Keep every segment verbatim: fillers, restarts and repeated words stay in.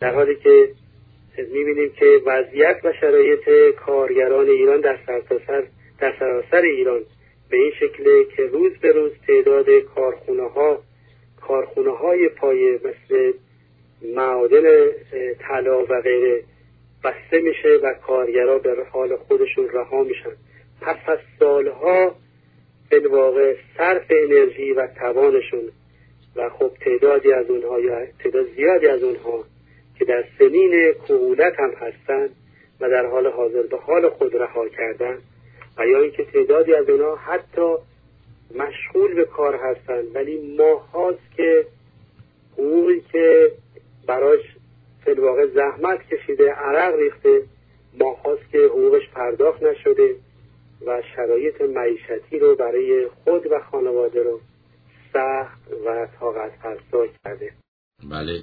در حالی که می‌بینیم که وضعیت و شرایط کارگران ایران در سرتاسر در سراسر ایران به این شکله که روز به روز تعداد کارخونه‌ها کارخونه‌های پایه مثل معادن طلا و غیره بسته میشه و کارگرها به حال خودشون رها میشن. پس از سالها به واقع صرف انرژی و توانشون و خب تعدادی از اونها یا تعداد زیادی از اونها که در سنین کهولت هم هستن و در حال حاضر به حال خود رها کردن و یا اینکه تعدادی از اونها حتی مشغول به کار هستن ولی ماهاست که حقوقی که براش فی الواقع زحمت کشیده عرق ریخته ماهاست که حقوقش پرداخت نشده و شرایط معیشتی رو برای خود و خانواده رو سخت و طاقت فرسا کرده. بله.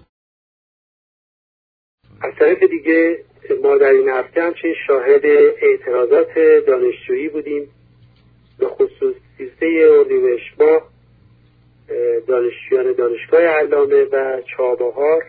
از طرف دیگه ما در این هفته همچنین شاهد اعتراضات دانشجویی بودیم. به خصوص سیزده اردیبهشت ماه دانشجویان دانشگاه علامه و چابهار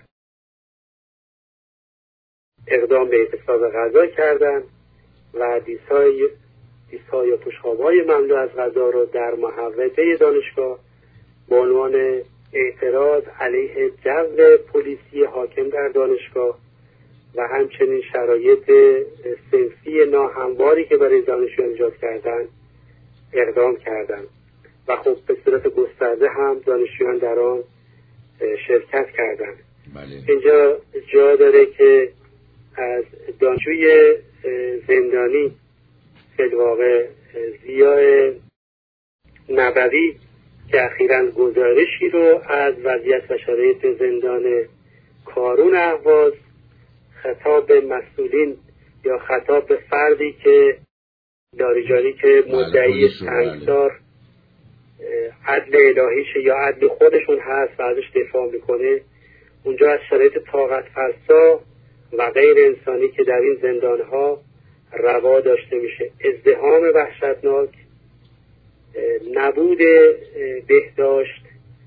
اقدام به اعتصاب غذا کردند و دیسهای دیسها یا پشخواب‌های مملو از غذا را در محوطه دانشگاه به عنوان اعتراض علیه جو پلیسی حاکم در دانشگاه و همچنین شرایط صنفی ناهمواری که برای دانشجویان ایجاد کردند اقدام کردند و خب به صورت گسترده هم دانشجویان در آن شرکت کردند. بله. اینجا جا داره که از دانشجوی زندانی فی الواقع ضیاء نبوی که اخیراً گزارشی رو از وضعیت و شرایط زندان کارون اهواز خطاب به مسئولین یا خطاب به فردی که داریجانی که مدعی سنگسار عدل الهیش یا عدل خودشون هست و ازش دفاع میکنه، اونجا از شرایط طاقت فرسا و غیر انسانی که در این زندانها روا داشته میشه، ازدحام وحشتناک، نبود بهداشت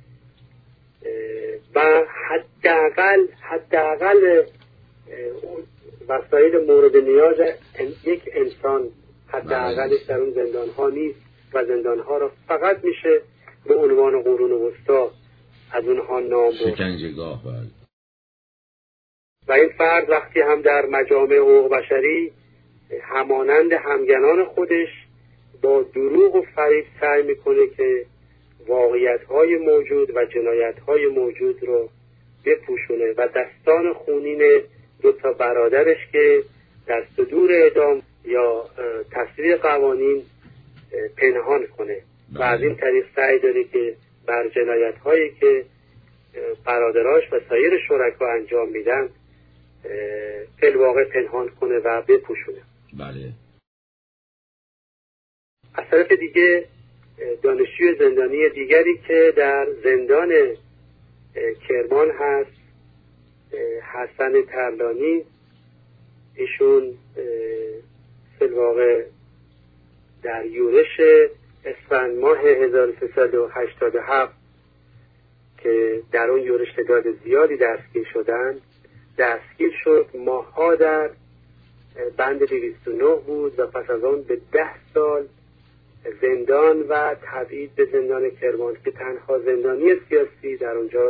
و حداقل حداقل وسایل مورد نیاز یک انسان حداقلش در اون زندانها نیست و زندانها را فقط میشه به عنوان قرون وسطا از اونها نام برد. شکنجهگاه. بله. و این فرد وقتی هم در مجامع حقوق بشری همانند همگنان خودش با دروغ و فریب سعی میکنه که واقعیت‌های موجود و جنایت‌های موجود رو بپوشونه و دستان خونین دو تا برادرش که در صدور اعدام یا تصویب قوانین پنهان کنه و از این طریق سعی داره که بر جنایت‌هایی که برادراش و سایر شرکا انجام میدن فی الواقع پنهان کنه و بپوشونه. بله. از طرف دیگه دانشجوی زندانی دیگری که در زندان کرمان هست، حسن ترلانی، ایشون فی الواقع در یورش اسفند ماه هزار و سیصد و هشتاد و هفت که در اون یورش تعداد زیادی دستگیر شدند دستگیر شد. ماه‌ها در بند دویست و نه بود و پس از آن به ده سال زندان و تبعید به زندان کرمان که تنها زندانی سیاسی در اونجا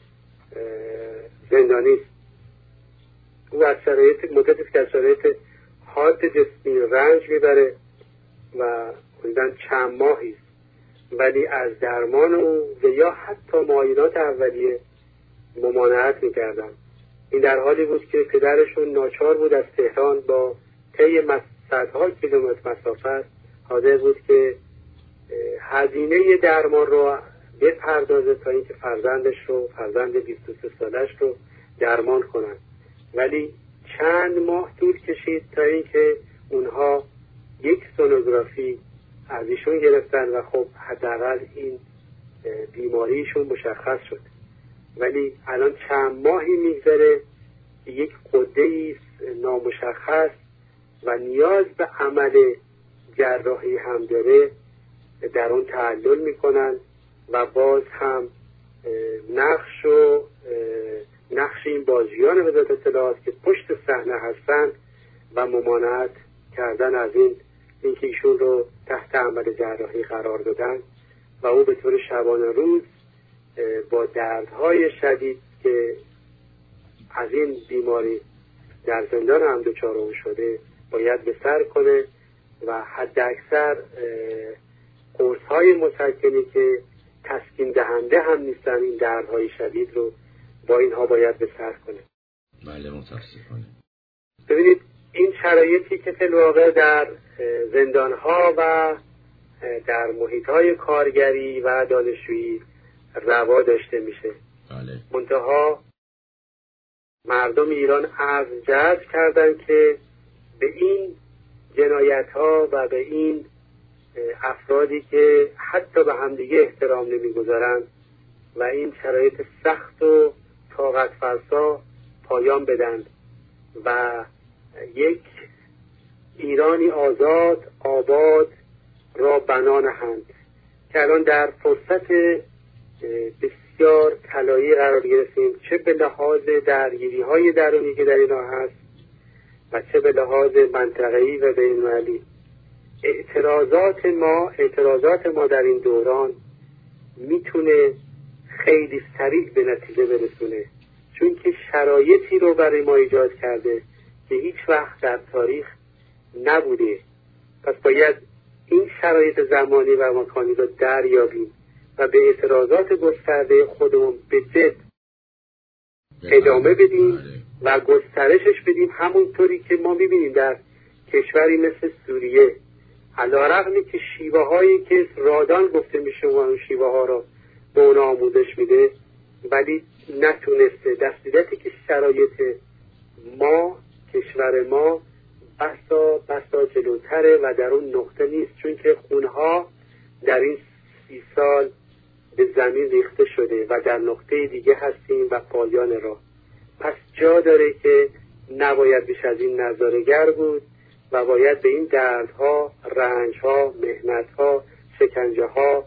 زندانی است. او از شرایط مدتی که از شرایط حاد جسمی رنج میبره و حدوداً چند ماهی است، ولی از درمان او و یا حتی معاینات اولیه ممانعت میکردن. این در حالی بود که پدرشون ناچار بود از تهران با طی صدها کیلومتر مسافت حاضر بود که هزینه درمان رو بپردازه تا اینکه فرزندش رو فرزند بیست و سه سالش رو درمان کنن، ولی چند ماه طول کشید تا اینکه اونها یک سونوگرافی از ایشون گرفتن و خب حداقل این بیماریشون مشخص شد. ولی الان چند ماهی میگذره که یک غده نامشخص و نیاز به عمل جراحی هم داره در اون تعلل میکنن و باز هم نقش و نقش این بازیان وزارت اطلاعات که پشت صحنه هستن و ممانعت کردن از این اینکه ایشون رو تحت عمل جراحی قرار دادن و او به طور شبانه روز با دردهای شدید که از این بیماری در زندان هم دچار اون شده باید به سر کنه و حد اکثر قرص‌های مسکنی که تسکین دهنده هم نیستن این دردهای شدید رو با اینها باید به سر کنه. بله متاسفانه. ببینید این شرایطی که فی الواقع در زندان‌ها و در محیط‌های کارگری و دانشجویی روا داشته میشه. بله. منتها مردم ایران عزم جزم کردن که به این جنایت‌ها و به این افرادی که حتی به همدیگه احترام نمیگذارن و این شرایط سخت و طاقت فرسا پایان بدن و یک ایرانی آزاد آباد را بنا نهند که الان در فرصت بسیار طلایی قرار گرفتیم، چه به لحاظ درگیری های درونی که در اینا هست و چه به لحاظ منطقه‌ای و بین‌المللی. اعتراضات ما اعتراضات ما در این دوران میتونه خیلی سریع به نتیجه برسونه، چون که شرایطی رو برای ما ایجاد کرده که هیچ وقت در تاریخ نبوده. پس باید این شرایط زمانی و مکانی رو دریابیم و به اعتراضات گسترده خودمون به جد ادامه بدیم و گسترشش بدیم، همونطوری که ما میبینیم در کشوری مثل سوریه، علی‌رغمی که شیوه هایی که رادان گفته میشه و اون شیوه ها را به اون آموزش میده، ولی نتونسته. در صورتی که شرایط ما کشور ما بسا بسا جلوتره و در اون نقطه نیست، چون که خونها در این سی سال به زمین ریخته شده و در نقطه دیگه هستیم و پایان راه. پس جا داره که نباید بیش از این نظاره‌گر بود و باید به این دردها، رنجها، مهنتها، شکنجهها،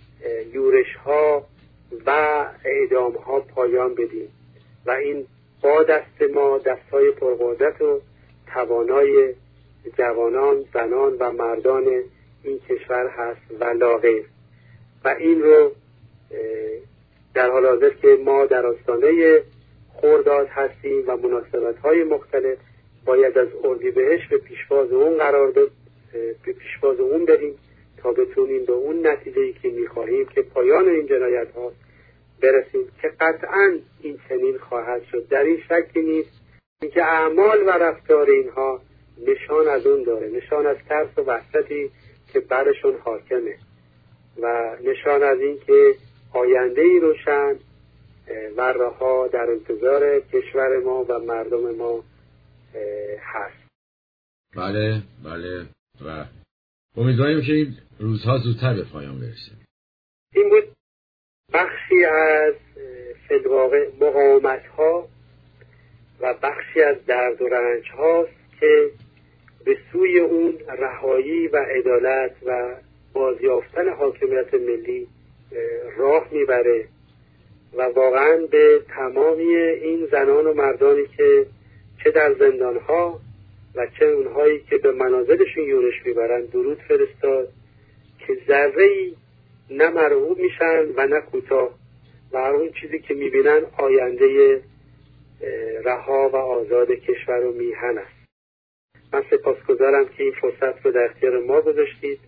یورشها و اعدامها پایان بدیم و این با دست ما، دستهای پرقدرت و توانای جوانان، زنان و مردان این کشور هست و لاغیر. و این رو در حال حاضر که ما در آستانه خرداد هستیم و مناسبت‌های مختلف، باید از اردیبهشت به پیشواز اون قرار داد، به پیشواز اون بریم تا بتونیم به اون نتیجه‌ای که می‌خواهیم که پایان این جنایت‌ها برسیم که قطعاً این چنین خواهد شد. در این شکی نیست که اعمال و رفتار اینها نشان از اون داره، نشان از ترس و وحشتی که برشون حاکمه و نشان از این که آینده‌ای روشن و رها در انتظار کشور ما و مردم ما هست. بله بله و امیدواریم که این روزها زودتر به پایان برسه. این بود بخشی از فدواقع مقاومت‌ها و بخشی از درد و رنج هاست که به سوی اون رهایی و عدالت و بازیافتن حاکمیت ملی راه میبره و واقعا به تمامی این زنان و مردانی که چه در زندانها و چه اونهایی که به منازلشون یورش میبرن درود فرستاد که ذره‌ای نه مرعوب میشن و نه کوتاه و هر اون چیزی که میبینن آینده رها و آزاد کشور و میهن است. من سپاسگزارم که این فرصت رو در اختیار ما گذاشتید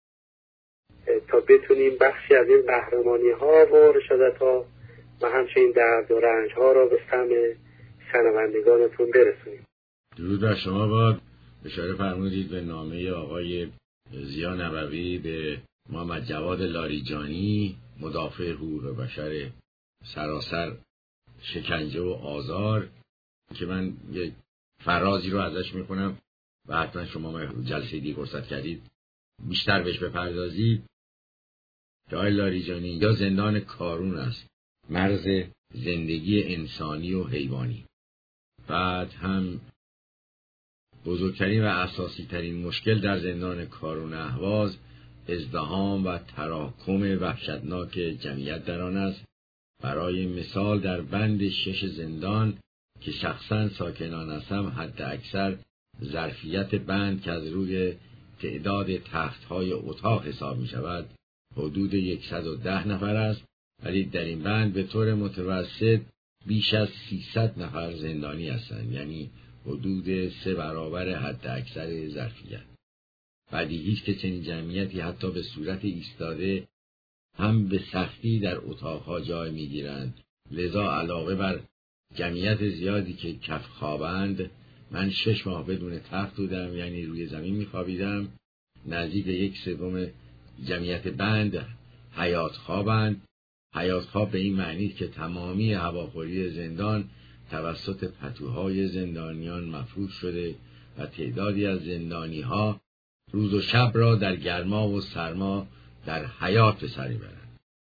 تا بتونیم بخشی از این قهرمانی ها و رشادت ها و همچنین درد و رنج ها را به سمع شنوندگانتون برسونیم. درود بر شما باد. اشاره فرمودید به نامه آقای ضیا نبوی به محمد جواد لاریجانی، مدافع حقوق بشر سراسر شکنجه و آزار، که من یک فرازی رو ازش میکنم و حتما شما جلسه دیگه فرصت کردید بیشتر بهش بپردازید. که آقای لاریجانی یا زندان کارون است، مرز زندگی انسانی و حیوانی. بعد هم بزرگترین و اساسی ترین مشکل در زندان کارون اهواز ازدحام و تراکم وحشتناک جمعیت در آن است برای مثال در بند شش زندان که شخصا ساکنان هستم، حد اکثر ظرفیت بند که از روی تعداد تخت‌های اتاق حساب می شود حدود صد و ده نفر است، ولی در این بند به طور متوسط بیش از سیصد نفر زندانی هستند، یعنی حدود سه برابر حد اکثر ظرفیت. بدیهی است که چنین جمعیتی حتی به صورت ایستاده هم به سختی در اتاقها جای میگیرند. لذا علاوه بر جمعیت زیادی که کف خوابند، من شش ماه بدون تخت بودم، یعنی روی زمین میخوابیدم. نزدیک یک سوم جمعیت بند حیات خوابند. حیات خواب به این معنی که تمامی هواخوری زندان توسط پتوهای زندانیان مفروض شده و تعدادی از زندانیها روز و شب را در گرما و سرما در حیات به سر میبرند.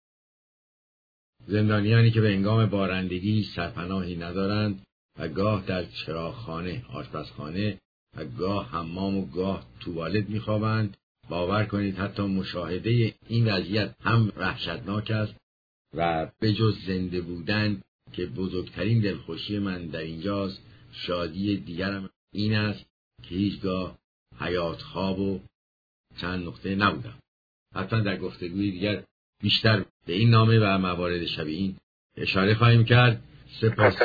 زندانیانی که به هنگام بارندگی سرپناهی ندارند و گاه در چراغخانه، آشپزخانه و گاه حمام و گاه توالت میخوابند. باور کنید حتی مشاهده این وضعیت هم وحشتناک است و به جز زنده بودن که بزرگترین دلخوشی من در اینجاست، شادی دیگرم این است که هیچگاه حیات خواب و چند نقطه نبودم. حتما در گفتگوی دیگر بیشتر به این نامه و موارد شبیه این اشاره خواهیم کرد. سپاس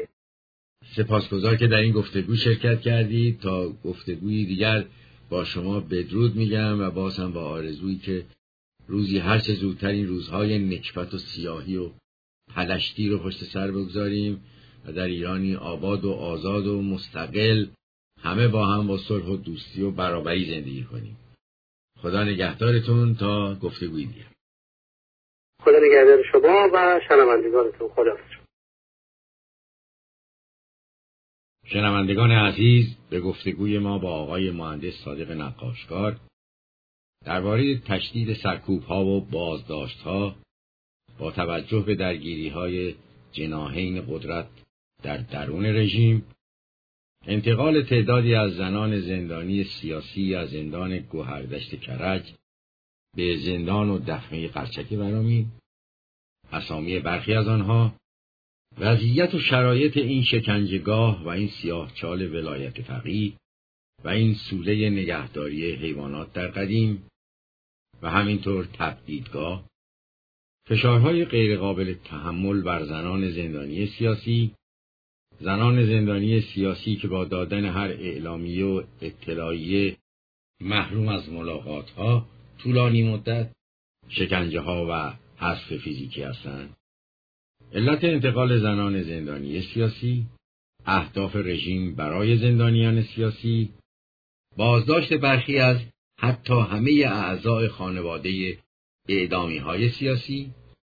سپاسگزار که در این گفتگو شرکت کردید. تا گفتگوی دیگر با شما بدرود میگم و باز هم با آرزویی که روزی هرچه زودتر این روزهای نکبت و سیاهی و پلشتی رو پشت سر بگذاریم و در ایرانی آباد و آزاد و مستقل همه با هم با صلح و دوستی و برابری زندگی کنیم. خدا نگهدارتون تا گفتگوی دیگر. خدا نگهدار شما و شنوندگانتون. خداحافظ. شنوندگان عزیز، به گفتگوی ما با آقای مهندس صادق نقاشکار درباره تشدید سرکوب‌ها و بازداشت‌ها با توجه به درگیری‌های جناحین قدرت در درون رژیم، انتقال تعدادی از زنان زندانی سیاسی از زندان گوهردشت کرج به زندان و دخمه قرچک ورامین، اسامی برخی از آنها، وضعیت و شرایط این شکنجهگاه و این سیاهچال ولایت فقیه و این سوله نگهداری حیوانات در قدیم و همینطور تبعیدگاه، فشارهای غیرقابل تحمل بر زنان زندانی سیاسی، زنان زندانی سیاسی که با دادن هر اعلامیه و اطلاعیه محروم از ملاقاتها طولانی مدت، شکنجه ها و حذف فیزیکی هستند. علت انتقال زنان زندانی سیاسی، اهداف رژیم برای زندانیان سیاسی، بازداشت برخی از حتی همه اعضای خانواده اعدامی های سیاسی،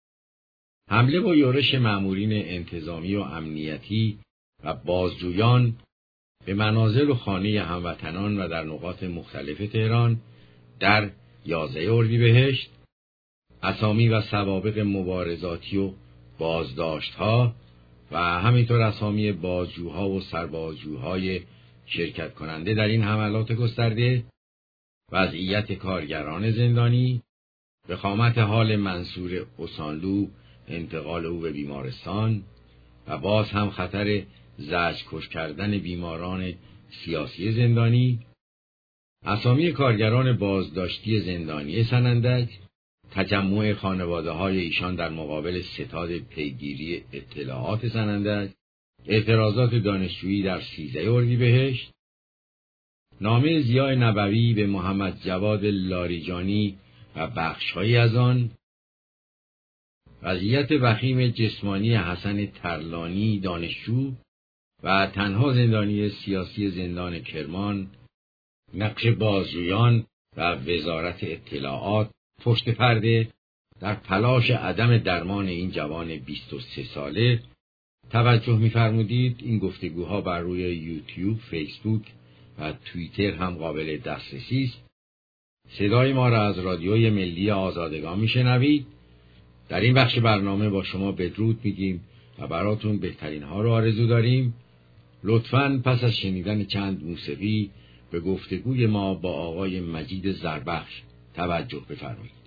حمله و یورش مأمورین انتظامی و امنیتی و بازجویان به منازل و خانه هموطنان و در نقاط مختلف تهران در یازده اردیبهشت، اسامی و سوابق مبارزاتی و بازداشت‌ها و همینطور اسامی بازجوها و سربازجوهای شرکت کننده در این حملات گسترده، وضعیت کارگران زندانی، وخامت حال منصور اوسانلو، انتقال او به بیمارستان و باز هم خطر زجرکش کردن بیماران سیاسی زندانی، اسامی کارگران بازداشتی زندانی سنندج، تجمع خانواده های ایشان در مقابل ستاد پیگیری اطلاعات سنندج، اعتراضات دانشجویی در سیزده اردیبهشت، نامه ضیاء نبوی به محمد جواد لاریجانی و بخش‌هایی از آن، وضعیت وخیم جسمانی حسن ترلانی دانشجو و تنها زندانی سیاسی زندان کرمان، نقش بازجویان و وزارت اطلاعات پشت پرده در تلاش عدم درمان این جوان بیست و سه ساله. توجه می‌فرمودید این گفتگوها بر روی یوتیوب، فیسبوک و توییتر هم قابل دسترسی است. صدای ما را از رادیوی ملی آزادگان میشنوید. در این بخش برنامه با شما بدرود میگیم و براتون بهترین ها رو آرزو داریم. لطفاً پس از شنیدن چند موسیقی به گفتگوی ما با آقای مجید زربخش توجه بفرمایید.